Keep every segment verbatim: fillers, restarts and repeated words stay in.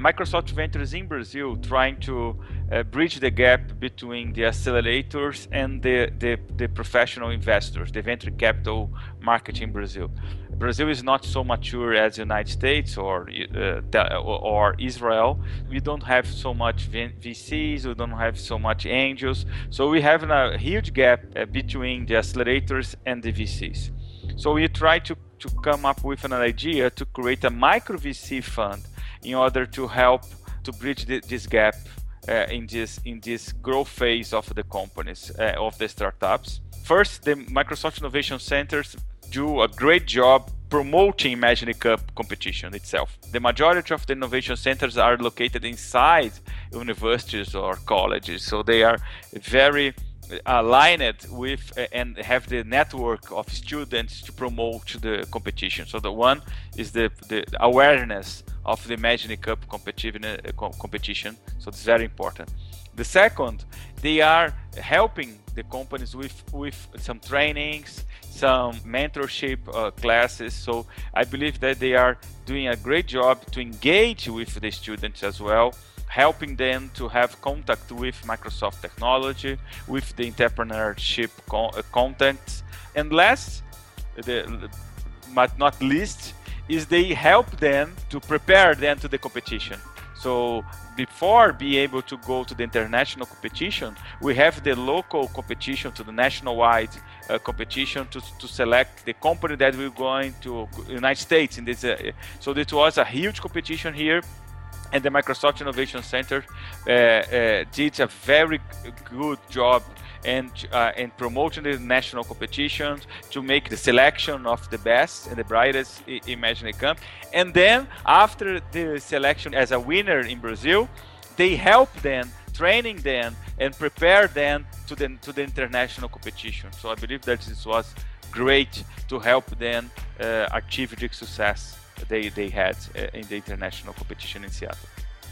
Microsoft Ventures in Brazil trying to uh, bridge the gap between the accelerators and the, the, the professional investors, the venture capital market in Brazil. Brazil is not so mature as the United States or uh, or Israel. We don't have so much V Cs, we don't have so much angels. So we have a huge gap uh, between the accelerators and the V Cs. So we try to, to come up with an idea to create a micro V C fund in order to help to bridge the, this gap uh, in this in this growth phase of the companies, uh, of the startups. First, the Microsoft Innovation Centers do a great job promoting Imagine Cup competition itself. The majority of the innovation centers are located inside universities or colleges, so they are very aligned with and have the network of students to promote the competition. So the one is the, the awareness of the Imagine Cup competition, competition, so it's very important. The second, they are helping the companies with, with some trainings, some mentorship uh, classes. So I believe that they are doing a great job to engage with the students as well, helping them to have contact with Microsoft technology, with the entrepreneurship con uh, contacts. And last, the, but not least, is they help them to prepare them to the competition. So before being able to go to the international competition, we have the local competition to the national-wide uh, competition to, to select the company that we're going to United States. In this, uh, so it was a huge competition here, and the Microsoft Innovation Center uh, uh, did a very good job and uh, in promoting the national competitions to make the selection of the best and the brightest Imagine Cup. And then after the selection as a winner in Brazil, they help them, training them and prepare them to the, to the international competition. So I believe that this was great to help them uh, achieve the success they, they had uh, in the international competition in Seattle.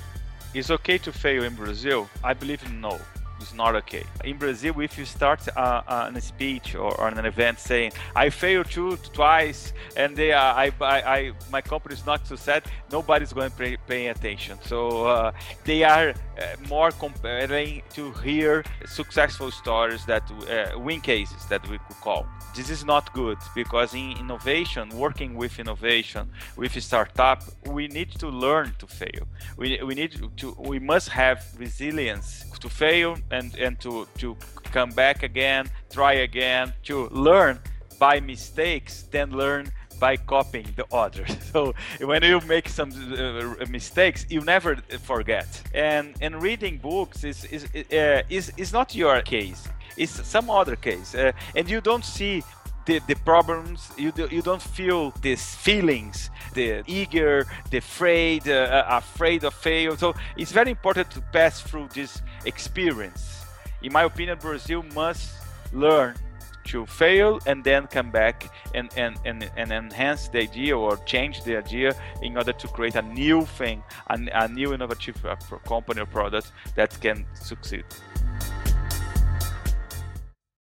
Is okay to fail in Brazil? I believe no. It's not okay. In Brazil, if you start uh, uh, a speech or, or an event saying, I failed two, twice, and they are, I, I, I, my company is not success, nobody's going to pay, pay attention. So uh, they are uh, more compelling to hear successful stories, that uh, win cases that we could call. This is not good, because in innovation, working with innovation, with a startup, we need to learn to fail. We, we need to, we must have resilience to fail and, and to, to come back again, try again, to learn by mistakes, then learn by copying the others. So when you make some uh, mistakes, you never forget. And, and reading books is, is, uh, is, is not your case. It's some other case, uh, and you don't see the, the problems, you, do, you don't feel these feelings, the eager, the afraid, uh, afraid of fail. So it's very important to pass through this experience. In my opinion, Brazil must learn to fail and then come back and, and, and, and enhance the idea or change the idea in order to create a new thing, a, a new innovative company or product that can succeed.